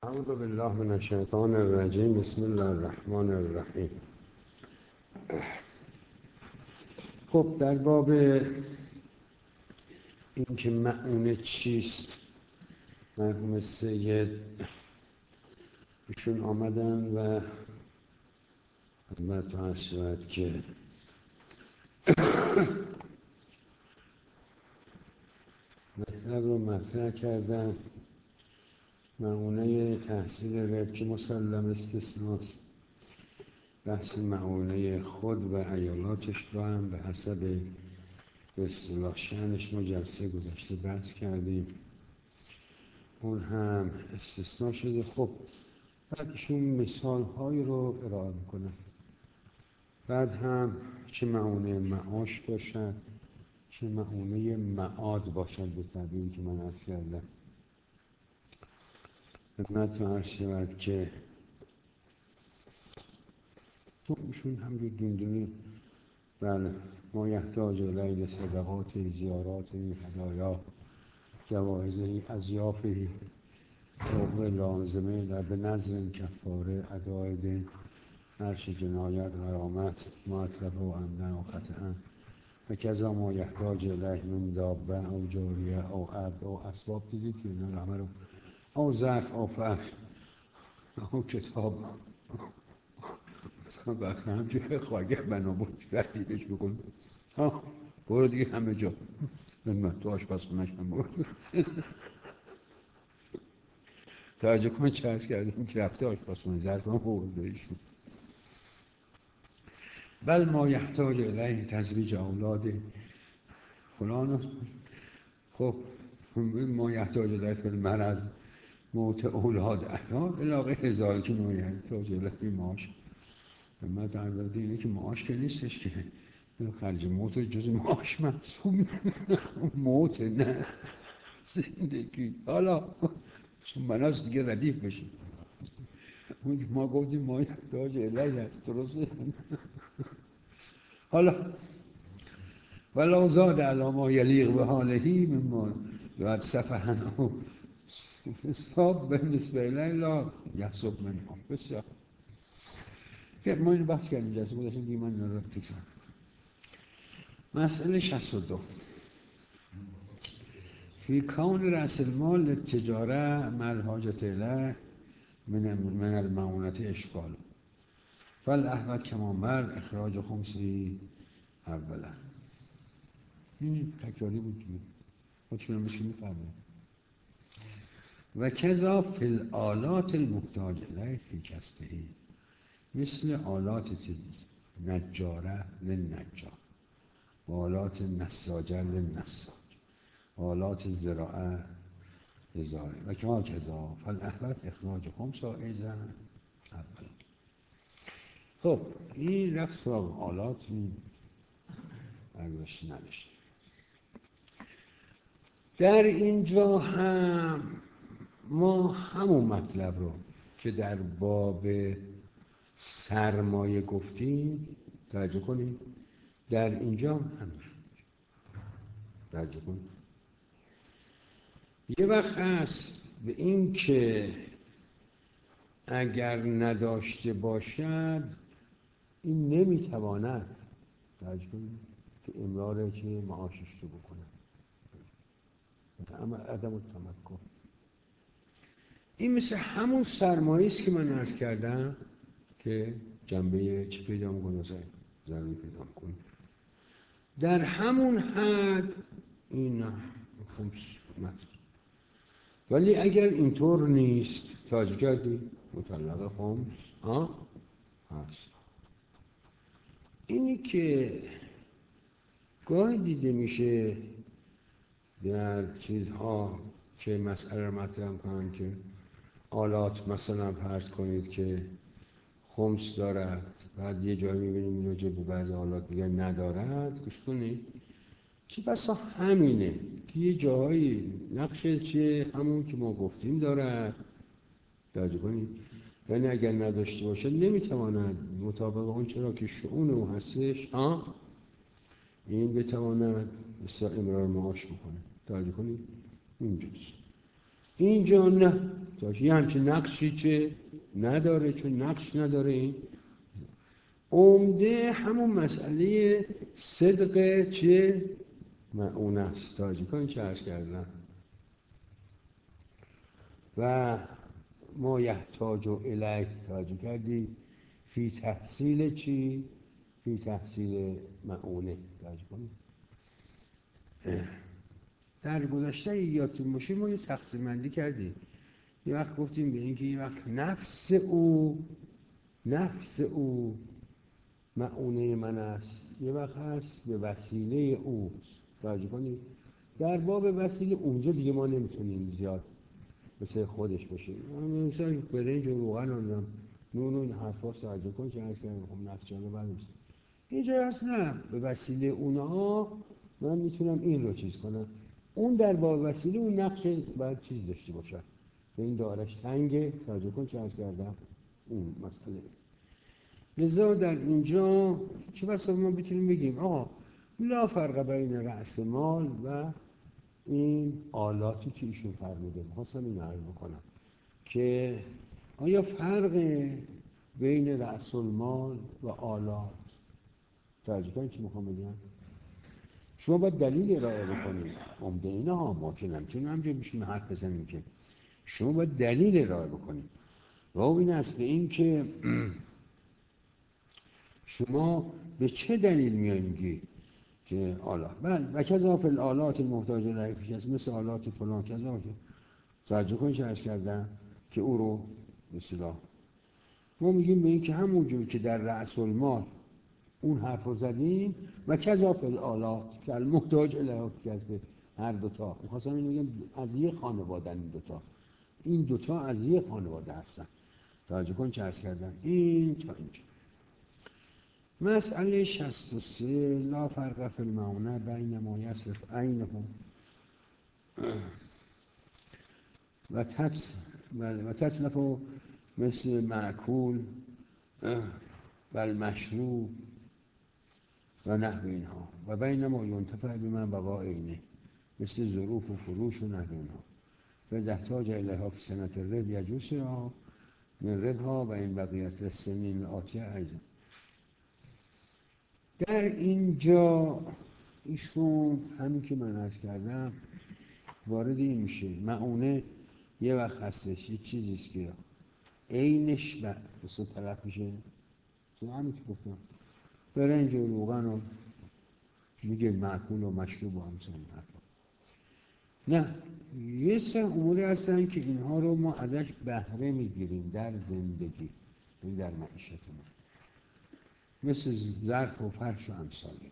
اعوذ بالله من الشیطان الرجیم. بسم الله الرحمن الرحیم. خب در باب اینکه معنی چیست مرحوم سید ایشون آمدن و خدمت عرض شود که مطلب رو مطرح کردن. معونه تحصیل رب که مسلم استثناست، بحث معونه خود و ایالاتش رو هم به حسب به اصطلاح شأنش ما جلسه گذشته بحث کردیم، اون هم استثناء شده. خب بعدشون مثال هایی رو ارائه میکنن. بعد هم چه معونه معاش باشد چه معونه معاد باشد، به تعبیری که من عرض کردم خدمت عرض شود که ایشون همجور دون بله ما یحتاج الیه صدقات زیارات هدایا جوایز اضیافه حقوق لازمه در به نظر کفاره ادای دین هرچه جنایت غرامت معطلبه و عمدن و خطئا و کذا ما یحتاج الیه من دابه او جاریه او عبد او اسباب. دیدید که اینا همه رو او ظرف او فرش او کتاب وقتی همچه خواهگر بنا بود وقتیدش بکن برو دیگه همه جا من تو آشپزخونه‌اش هم برو توجه کن چه عرض کردیم که رفته آشپزخونه ظرف هم برده ایشون. بل ما یحتاج الیه تزویج اولاد فلان. خب ما یحتاج الیه فی المرض موت اولاد احیان علاقه هزار که ما یحتاج الیه معاش. من در مورد اینه که معاش که نیستش که خرج موت جز معاش محسوب موت نه زندگی. حالا چون مناس دیگه ردیف بشه اون ما گفتیم ما یحتاج الیه هست درسته. حالا ولو زاد علی ما یلیق به حالهی مما یعد صفحن او حساب بالنسبه الیه لا یحسب منهم. بسیار که ما اینو بحث کردیم جلسه گذشته دیگه من رو تکرار. مسئله 62 فی کون رأس المال تجاره مع حاجت الیه من المعونة اشکال فالاحوط کما مر اخراج خمسی اولا. این تکراری بود دیگه خودشون بشه میفهمه. و کذا فی الآلات المحتاج الیه فی کسبه مثل آلات نجاره للنجار و آلات نساجه للنساج و آلات زراعه لزارع و که کذا فالاحوط اخراج خمس ایضا اولا. خب این رفت سراغ آلات ارزش نداشت. در اینجا هم ما همون مطلب رو که در باب سرمایه گفتیم توجه کنید، در اینجا هم همین توجه کنید. یه وقت هست به این که اگر نداشته باشد این نمیتواند توجه کنید که امراره که معاشش رو بکنه، اما عدم التمکن. این مثل همون سرمایه است که من عرض کردم که جنبه چی پیدا میکنه؟ ضروری پیدا میکنه. در همون حد این خمس متر. ولی اگر اینطور نیست توجه کردی مطلق خمس هست. اینی که گاهی دیده میشه در چیزها که مسئله رو مطرح کنن که آلات مثلا فرض کنید که خمس دارد، بعد یه جایی میبینیم این راجع به بعضی آلات میگن ندارد. گوش کنید که بسا همینه که یه جایی نقشه چیه همون که ما گفتیم دارد. توجه کنید یعنی اگر نداشته باشه نمیتواند مطابق اون چرا که شؤون او هستش این بتواند مثلا امرار معاش بکنه. توجه کنید اینجاست. اینجا نه، یه همچین نقشی که نداره، چون نقش نداره. این عمده همون مسئله صدق چه اون است. تاجیکان چه عرض کردن و ما یحتاج الیک تاجی کردی فی تحصیل چی؟ فی تحصیل معونه تاجی کنی. در گذشته یادتون باشه ما یه تقسیم بندی کردیم. یه وقت گفتیم به اینکه یه وقت نفس او معونه من است، یه وقت هست به وسیله او. توجه کنید در باب وسیله اونجا دیگه ما نمیتونیم زیاد مثل خودش باشیم. مثلا برنج و روغن آدم نون و این حرفا توجه کن چه هست که خب نفس جانو برمیست. اینجا هست نه به وسیله اونها من میتونم این رو چیز کنم. اون در باب وسیله اون نقش باید چیز داشته باشه. به این دارش تنگه توجه کن چه هست کردم اون مسئله. لذا در اینجا چه بسا ما بتونیم بگیم آقا لا فرق بین رأس مال و این آلاتی که ایشون فرموده. خواستم این عرض بکنم که آیا فرق بین رأس المال و آلات توجه کنید چی میخوام بگم؟ شما باید دلیل ارائه بکنید. عمده اینا ها ما که نمیتونیم همجا میشیم حرف بزنیم که شما باید دلیل ارائه بکنید و این است به این که شما به چه دلیل میایید که آلات و کذا فی الآلات المحتاج الیه است، مثل آلات فلان کذا که توجه کنید چه عرض کردم که او رو به اصطلاح ما میگیم به این که همونجور که در رأس المال اون حرف رو زدیم و کذا فی الآلات که المحتاج الیه که هر دوتا میخواستم این میگم از یه خانواده این دوتا از یه خانواده هستن. توجه کن چه عرض کردم این تا اینجا. مسئله 63 لا فرق فی المعونه بین ما یصرف عینه و تتلف مثل معکول و المشروب و نحو اینها و بین ما ینتفع بمن بقا عینه مثل ظروف و فروش و نحو اینها و احتاج الیها فی سنة الرب یجوزها من ربها و این بقیت السنین الآتیه ایضا. در اینجا ایشون همین که من عرض کردم وارد این میشه. معونه یه وقت هستش یه چیزیست که عینش بسید طرف میشه تو همین که گفتم برنج و روغن و میگه معکول و مشروب و همسان حرفا. نه یه سر اموری هستن که اینها رو ما ازش بهره میگیریم در زندگی در معیشتمون مثل ظرف و فرش و امثالی.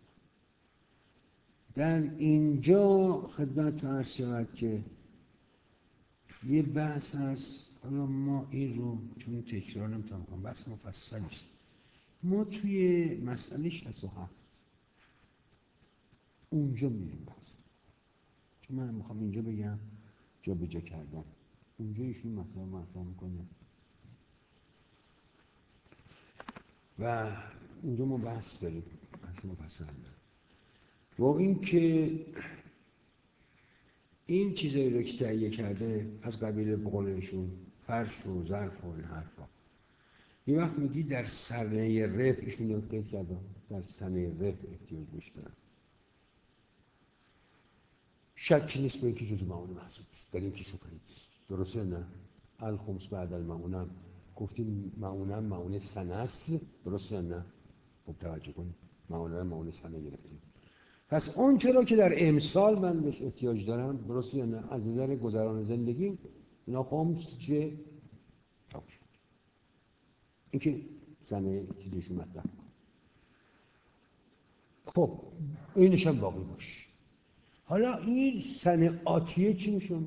در اینجا خدمت عرض شود که یه بحث هست. حالا ما این رو چون تکرار نمیتونم کنم بحث مفصل است. ما توی مسئله 67 اونجا میریم بحث چون من میخوام اینجا بگم جا به جا کردم اونجا ایشون مثلا مطرح میکنه و اونجا ما بحث داریم بحث مفصل داریم و این که این چیزایی رو که تهیه کرده از قبیل بقولشون فرش و ظرف و این حرفا یه وقت میگی در سرنه رف ایشون رو قید کرده در سرنه رف احتیاج میشتن شکی نیست به اینکه جز معونه محسوب در این که شکر نیست. درسته نه؟ الخمس بعد المعونه گفتیم معونه سنه است. درسته نه؟ خوب توجه کنید معونه سنه گرفتیم. پس اون چرا که در امسال من بهش احتیاج دارم درسته یا نه از نظر گذران زندگی اینا خمس چه چاپ شد این که سنه چیزشون مطرح خب اینش هم باقی باش. حالا این سنه آتیه چی میشه؟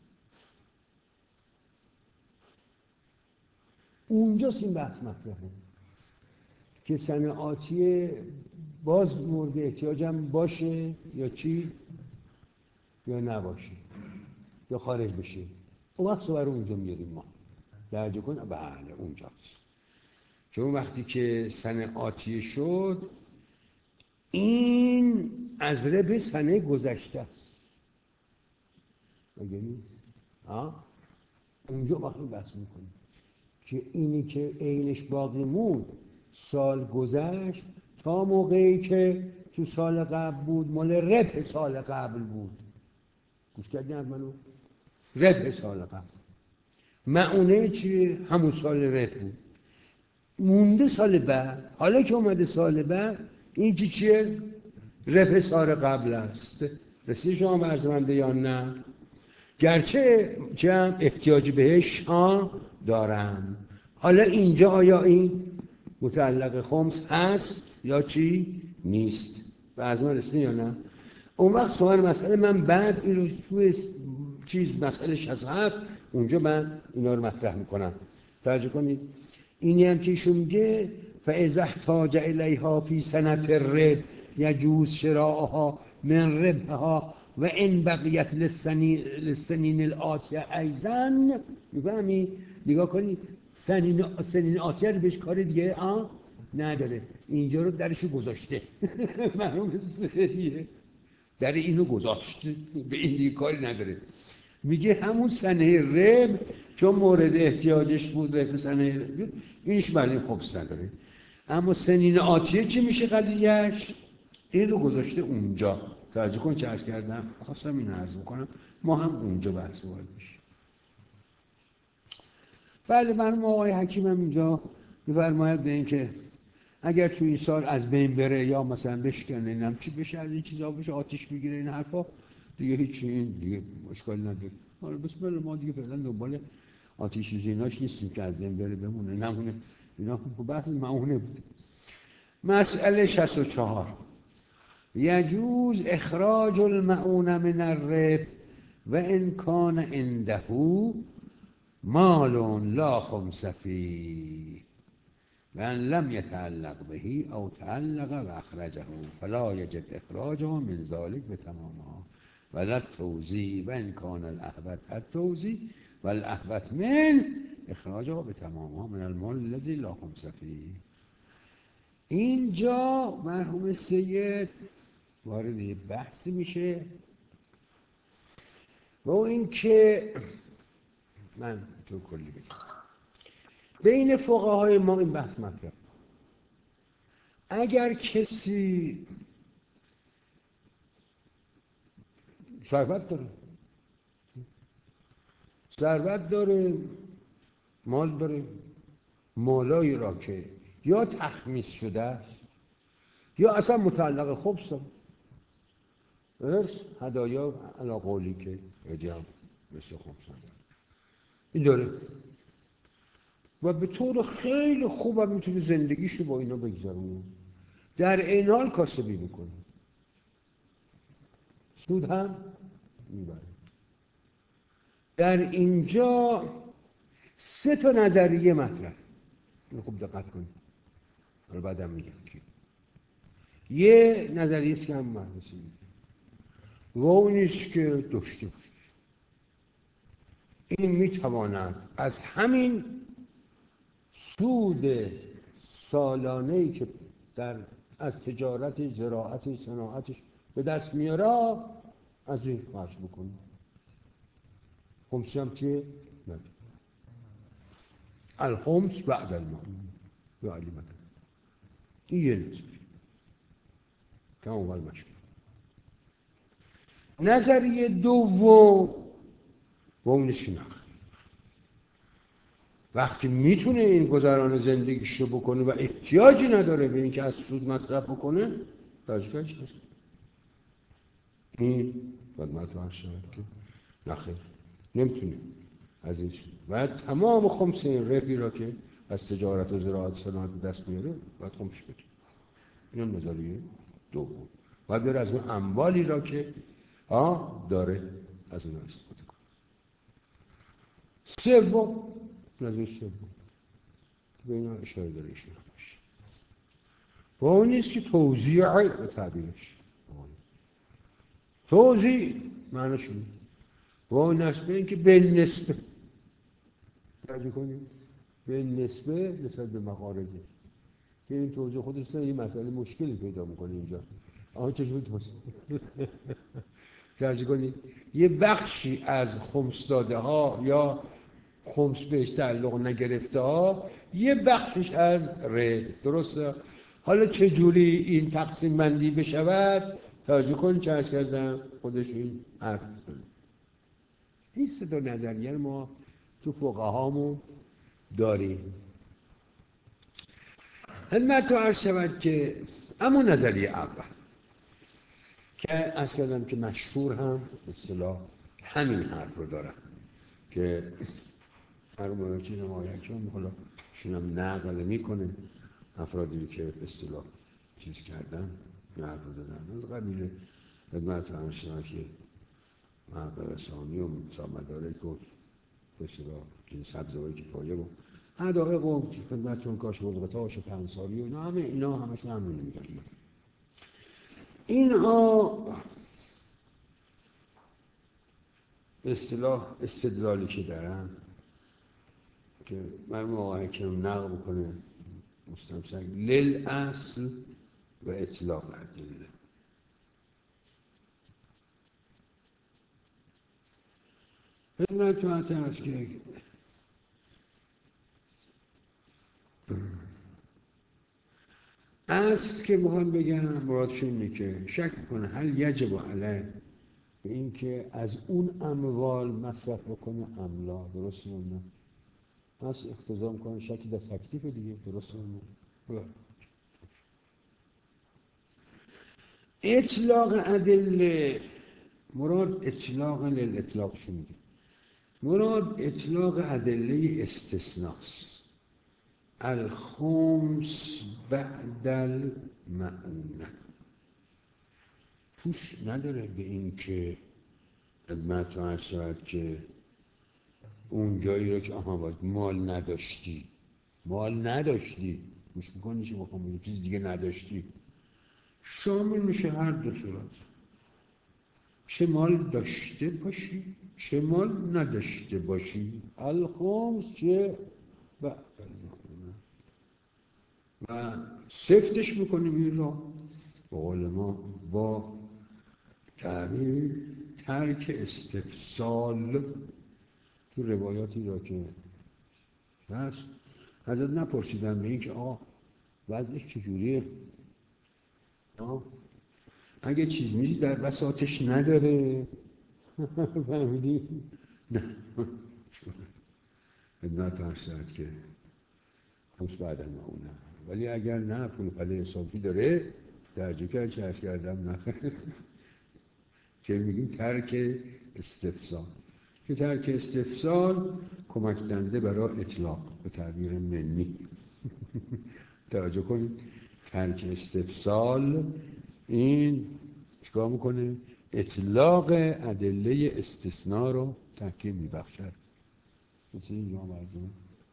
اونجاست این بحث مطرحه که سنه آتیه باز مورد احتیاجم باشه یا چی یا نباشه یا خارج بشه. اون وقت سوار اونجا میاریم ما درجه کن. بله اونجاست چون وقتی که سنه آتیه شد این از رب سنه گذشته است. مگه نیست؟ اونجا وقتی بحث میکنیم که اینی که عینش باقی موند سال گذشت تا موقعی که تو سال قبل بود مال ربح سال قبل بود. گوش کردین از منو؟ ربح سال قبل معونه چیه؟ همون سال ربح بود مونده سال بعد. حالا که اومده سال بعد این چیه؟ ربح سال قبل است. رسید شما برزمنده یا نه؟ گرچه هم احتیاج بهش دارم. حالا اینجا آیا این متعلق خمس هست یا چی؟ نیست. برزمان رسید یا نه؟ اون وقت سوال مسئله من بعد این رو توی مسئله 67 اونجا من اینا رو مطرح میکنم. توجه کنید اینی هم که ایشون میگه فاذا احتاج الیها فی سنة الرب یجوز شراءها من ربحها و ان بقیت للسنین الآتیه ایضا. میفهمی؟ نگاه کنید سنین آتیه رو بهش کار دیگه نداره. اینجا رو درشو گذاشته معلومه سریه در اینو گذاشته به این دیگه کاری نداره. میگه همون سنه رب چون مورد احتیاجش بود رب سنه رب اینش برای خبز نداره. اما سنین آتیه چی میشه قضیهش؟ این رو گذاشته اونجا. توجه کن چه عرض کردم؟ خواستم این عرض بکنم ما هم اونجا بحث وارد میشیم. بله من آقای حکیمم اینجا میفرماید به این که اگر تو این سال از بین بره یا مثلا بشکنه اینم چی بشه از این چیزا بشه آتش بگیره این حرفا دیگه هیچ این دیگه اشکالی نداره. حالا بسم الله ما دیگه فعلا دنبال آتش زیناش نیستیم که از بین بره بمونه نمونه. اینا بحث معونه بود. مسئله 64 یجوز اخراج المعون من الرب و ان کان عنده مال لا خمس فیه و ان لم يتعلق به او تعلق و اخرجه فلا یجب اخراجه من ذلك بتمامها و لا التوزیع و ان کان الاحوط التوزیع و الاحوط من اخراجه بتمامها من المال الذي لا خمس فیه. اینجا مرحوم سید وارد بحثی میشه و این که من تو کلی بگم بین فقهای ما این بحث مطرح اگر کسی ثروت داره مال داره مالایی را که یا تخمیس شده است یا اصلا متعلق خبز داره ارث هدایا علی قولی که ادیام مثل خبز داره این داره و به طور خیلی خوب هم میتونه زندگیشو با اینا بگذارونه در این حال کاسبی میکنه سود هم میبره. در اینجا سه تا نظریه مطرح خوب دقت کنید حالا بعدم میگم که یه نظریه است که هم محرسی میگه و اونیست که داشته باشه این میتواند از همین سود سالانه‌ای که از تجارت زراعت صناعتش به دست میاره از این خرج بکنه. خمسی هم که نداره الخمس بعد المال یا علی مدن این یه نظر که اول مشکل. نظریه دوم و اونیست که نخیر وقتی میتونه این گذران زندگیشو بکنه و احتیاجی نداره به این که از سود مصرف بکنه راجگاهش هست این خدمت رو شد که نخیر نمیتونه از این سود و تمام خمس این ربی را که از تجارت و زراعت صناعت دست میاره باید خمسش بده. این هم نظریه دوم باید بره از اون اموالی را که داره از اون استفاده کنه. سوم نظریه سوم به اینا اشاره داره ایشون باشه و اون نیست که توزیع به تعبیرش توزیع معنیش اینه و اون نسبه این که به نسبه توجه کنید به نسبه نسبت به مخارجه که این توزیع خودش یه مسئله مشکلی پیدا میکنه اینجا چجوری توزیع توجه کنید یه بخشی از خمس داده ها یا خمس بهش تعلق نگرفته ها یه بخشش از ر. درسته؟ حالا چجوری این تقسیم بندی بشود توجه کن چه عرض کردم خودش این حرف کنه. این سه تا نظریه ما تو فقهامون داریم. خدمت عرض شود که اما نظریه اول که عرض کردم که مشهور هم اصطلاح همین حرف رو دارن که مرموم چیز مایکون حالا شونم نقل میکنه افرادی که به اصطلاح چیز کردن نقل دادن از قبیل خدمت عرض شود که محقق ثانی و مدارک و به اصطلاح سبزه‌های کفایه و حدائق و خدمتتون کاش مزغتاش و پنساری و اینا همش همین میگن. اینها به اصطلاح استدلالی که دارن که مرموم آقا حکیم نقل بکنه مستمسک للاصل و اطلاق ادله. خدمتتون هست که اصل که میخوام بگم مرادشون اینه که شک کنه هل یجب علیه به این که از اون اموال مصرف بکنه املا. درست یا نه؟ پس اقتضا میکنه شکی در تکلیف دیگه. درست یا نه؟ اطلاق ادله مراد اطلاق للاطلاق شو میگه. مراد اطلاق ادله استثناست. الخمس بعد المعونه توش نداره به این که خدمت رو عرض شود که اون جایی رو که آها باید مال نداشتی گوش میکنی چه بخوام یه چیز دیگه نداشتی شامل میشه هر دو صورت. چه مال داشته باشی چه مال نداشته باشی الخمس چه و سفتش میکنیم این را به قول ما با تعبیر ترک استفسال. تو روایاتی را که هست حضرت نپرسیدن به این که آقا وضعش چجوریه اگه چیز میزی در بساطش نداره فهمیدی؟ نه خدمت هست که خمس بعد المعونه ولی اگر نه پول پله حسابی داره درجه که چه عرض کردم نه که میگیم ترک استفسال که ترک استفسال کمک دنده برای اطلاق به تعبیر منی. توجه کنید ترک استفسال این چیکار میکنه؟ اطلاق ادله استثناء رو تحکیم میبخشد. مثل این جا مردم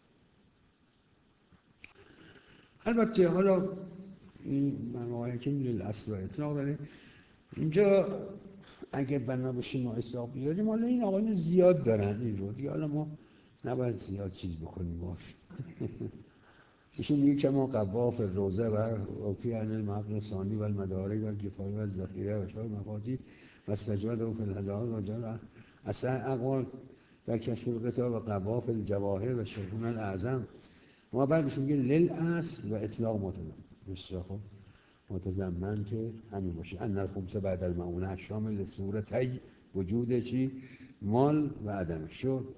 البته حالا این منوعه که میره اصل و اطلاق داره اینجا اگه بنا بشه ما اصلاح بیاریم حالا این آقایون زیاد دارن این رو دیگه حالا ما نباید زیاد چیز بکنیم باش. ایشون میگه که ما قواف روزه و اوکی عن المبن ثانی و المدارک و الکفایه و الذخیره و شای مفاتیح و استجواد و فلحدان و جان اصلا اقوال در کشف القطع و قواف الجواهر و شرحون الاعظم ما بعدش میگه للاصل و اطلاق متضمن که همین باشه ان الخمس بعد المعونه شامل صورتی وجود چی؟ مال و عدم شد.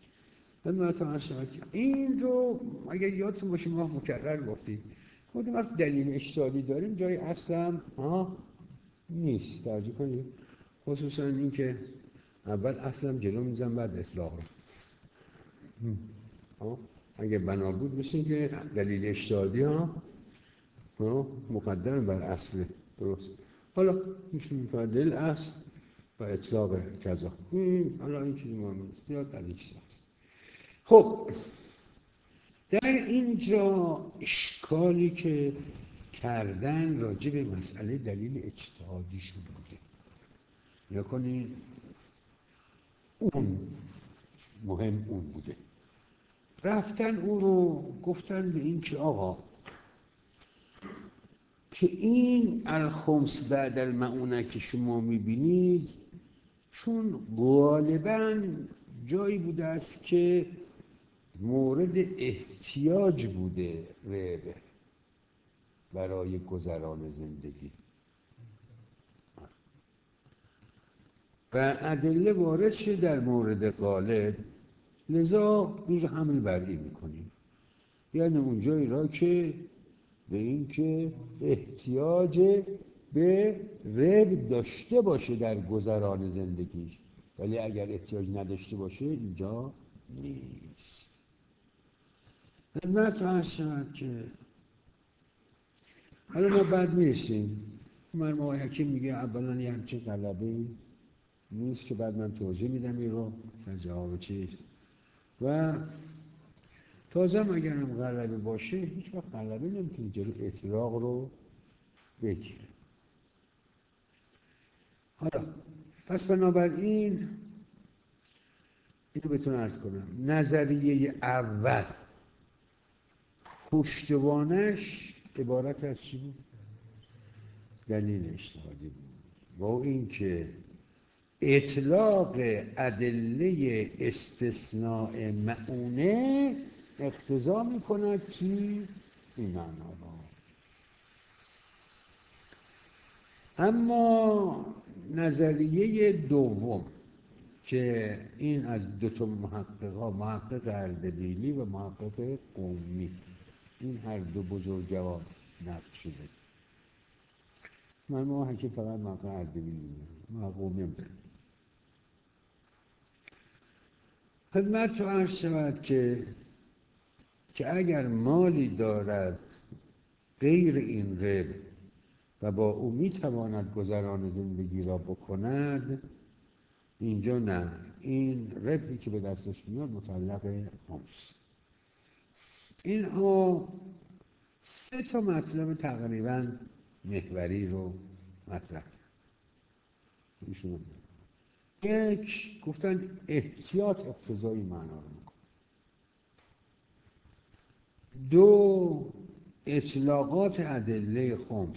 این رو اگر یادتون باشه ما مکرر گفتیم خودم وقت دلیل اجتهادی داریم جای اصلا نیست. توجه کنید خصوصا این که اول اصلا جلو میزن بعد اطلاق رو اگه بنا بود مثل که دلیل اجتهادی مقدم بر اصل. درست حالا میشه میفرد دل اصل و اطلاق کذا حالا این چیزی مهم نیست یا در این چیز هست. خب در اینجا اشکالی که کردن راجع به مسئله دلیل اجتهادی شده بوده نکنین اون مهم اون بوده رفتن او رو گفتن به این که آقا که این الخمس بعد المعونه که شما میبینید چون غالبا جایی بوده است که مورد احتیاج بوده رب برای گذران زندگی و ادله وارد شده در مورد غالب، لذا روز حمل بر این میکنیم. یعنی اونجایی را که به این که احتیاج به رب داشته باشه در گذران زندگیش، ولی اگر احتیاج نداشته باشه اینجا نیست. خدمت عرض شود که حالا ما بعد میرسیم. مرحوم حکیم میگه اولا یه همچین غلبه نیست که بعد من توضیح میدم این رو در جواب چیز و تازه اگرم غلبه باشه هیچ وقت غلبه نمیتونه جلو اطلاق رو بگیره. حالا پس بنابراین اینو بهتون عرض کنم، نظریه اول پشتوانش عبارت از چی بود؟ دلیل اجتهادی بود، با اینکه اطلاق ادله استثناء مؤونه اقتضا میکند چی؟ این معنا را. اما نظریه دوم که این از دو تا محققا، محقق اردبیلی و محقق قمی، این هر دو بزرگوار نقد شده. من حکیم فقط محقق اردبیلی محقق قمی هم دارم. خدمت تو عرض شود که اگر مالی دارد غیر این رب و با او میتواند گذران زندگی را بکند، اینجا نه، این ربی که به دستش میاد متعلق خمس. اینها سه تا مطلب تقریبا محوری رو مطرح کرد. یک، گفتن احتیاط اقتضایی معنا رو میکنه. دو، اطلاقات ادله خمس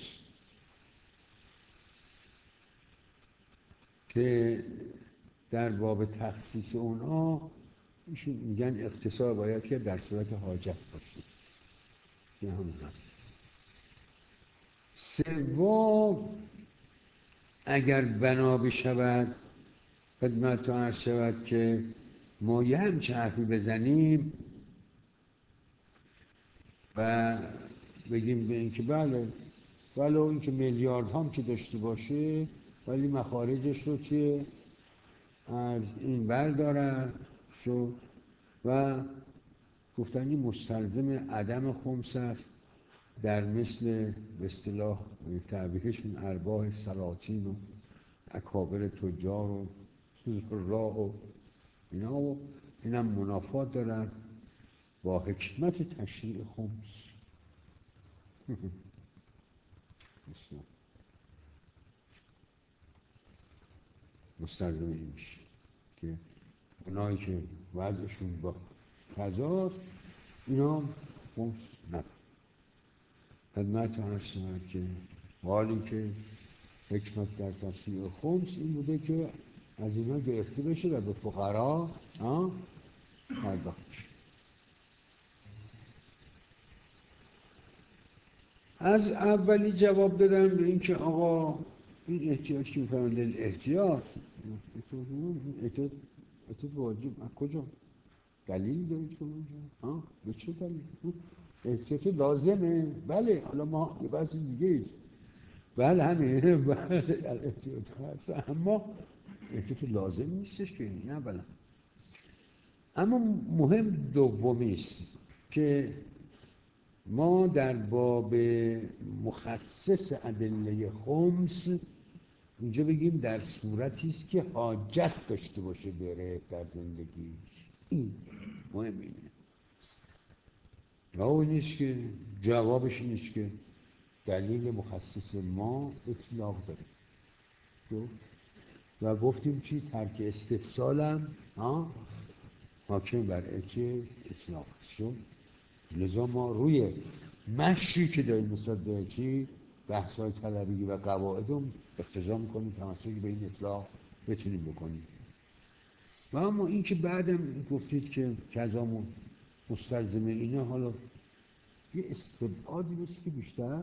که در باب تخصیص اونها ایشون میگن اختصار باید که در صورت حاجت باشه. یه همون هست. سوم، اگر بنا بشود خدمت عرض شود که ما یه همچه حرفی بزنیم و بگیم به این که بله ولو این که میلیارد هم که داشته باشه ولی مخارجش رو که از این بردارن شد و گفتنی مستلزم عدم خمس است در مثل به اصطلاح تعبیرشون ارباح سلاطین و اکابر تجار و زراع و اینا و اینم منافات دارن با حکمت تشریع خمس. مستلزم این میشه که اونایی که وضعشون با تضاد اینا خمس ندارن. خدمت عرض شود که حالی که حکمت در تشریع خمس این بوده که از اینا گرفته بشه و به فقرا پرداخت بشه. از اولی جواب دادم به این که آقا این احتیاج که میفرمدن احتیاط واجب از کجا؟ دلیل دارید که اونجا؟ به چه دلیل؟ احتیاط لازمه؟ بله، حالا ما یه بحث دیگه ایست. بله همین، بله احتیاط هست، اما احتیاط لازم نیستش که این اولا. اما مهم دومی است که ما در باب مخصص ادله خمس اینجا بگیم در صورتی است که حاجت داشته باشه بره در زندگی. این مهم اینه. جواب نیست که جوابش نیست که دلیل مخصص ما اطلاق داره و گفتیم چی؟ ترک استفسالم حاکم بر اطلاق شد. لذا ما روی مشی که داریم نسبت به چی؟ بحث‌های طلبی و قواعدم اقتضا میکنیم تمسک به این اطلاق بتونیم بکنیم. و اما این که بعدم گفتید که کذامون مستلزم اینه حالا یه استبعادی نیست که بیشتر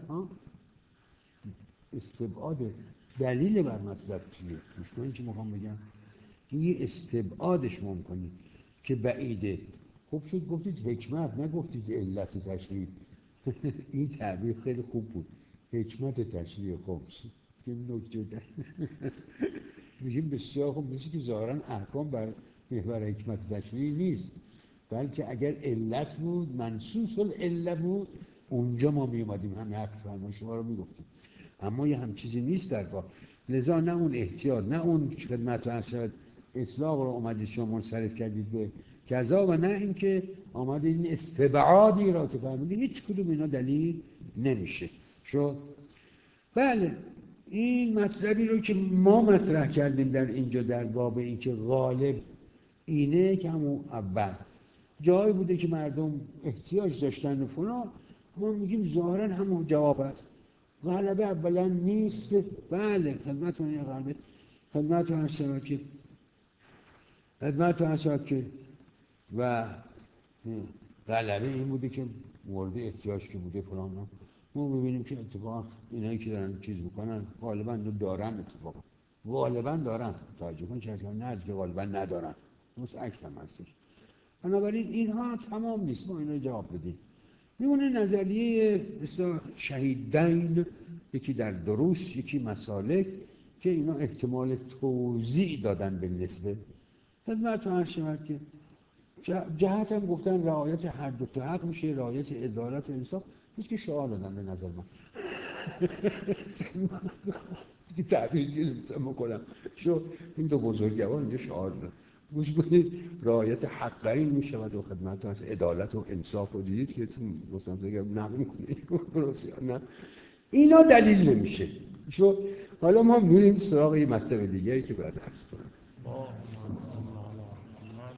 استبعاد دلیل بر مطلب چیه؟ مشکل این چی میخوام بگم؟ یه استبعادش ممکنه که بعیده. خوب شد گفتید حکمت، نگفتید علت تشریع. این تعبیر خیلی خوب بود، حکمت تشریع. خوب این نکته ده میگیم بسیار خوب، مثل که ظاهرا احکام بر محور حکمت تشریع نیست، بلکه اگر علت بود، منصوص العله بود، اونجا ما میومدیم همه حق فرمان شما رو میگفتیم. اما یه هم چیزی نیست در واقع. لذا نه اون احتیاط، نه اون خدمت و ارشاد اطلاق رو اومدید شما منصرف کردید به کذا، و نه اینکه آمدید این استبعادی را که فرمودید. هیچ کدوم اینا دلیل نمیشه. شد؟ بله، این مطلبی رو که ما مطرح کردیم در اینجا در باب اینکه غالب اینه که همون اول جایی بوده که مردم احتیاج داشتن و فلان، ما میگیم ظاهرا همون جواب است. غلبه اولا نیست. بله خدمتتون یه غلبه خدمتتون هست که و غلبه این بوده که مورد احتیاج که بوده فلان. ما میبینیم که اتفاق اینایی که دارن چیز میکنن غالبا دارن، اتفاق غالبا دارن، توجه کن چه نه از که غالبا ندارن، مثل عکس هم هستش. بنابراین اینها تمام نیست، ما اینو جواب بدیم. میمونه نظریه شهیدین، یکی در دروس، یکی مسالک، که اینا احتمال توزیع دادن به نسبه. خدمت عرض شود که جهت هم گفتن رعایت هر دو تا حق میشه، رعایت عدالت و انصاف. هیچ که شعار دادن به نظر من که تعبیر نمی‌تونم بکنم. این دو بزرگوار اینجا شعار دادن. گوش کنید، رعایت حق این میشود و خدمت هست عدالت و انصاف. و دیدید که گفتم دیگه نمی‌کنه درست یا نه، اینا دلیل نمیشه. حالا ما میریم سراغ یه مطلب دیگری که باید عرض کنم.